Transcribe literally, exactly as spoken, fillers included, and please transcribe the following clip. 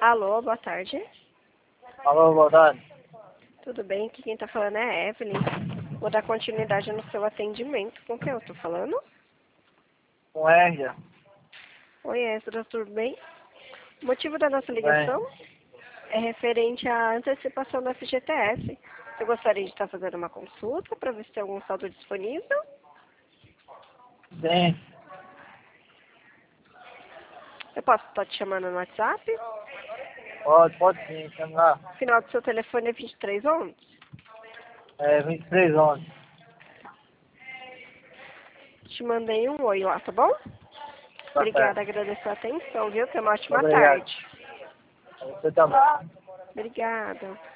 Alô, boa tarde. Alô, boa tarde. Tudo bem? Aqui quem tá falando é a Evelyn. Vou dar continuidade no seu atendimento. Com quem eu tô falando? Com Érgia. Oi, Ezra, tudo bem? O motivo da nossa Tudo ligação bem? é referente à antecipação do F G T S. Você gostaria de estar fazendo uma consulta para ver se tem algum saldo disponível? Sim. Eu posso estar te chamando no WhatsApp? Pode, pode sim, chama lá. O final do seu telefone é vinte e três onze? É vinte e três onze. Te mandei um oi lá, tá bom? Tá Obrigada, certo. agradeço a atenção, viu? Tenha uma ótima Obrigado. tarde. Você também. Obrigada.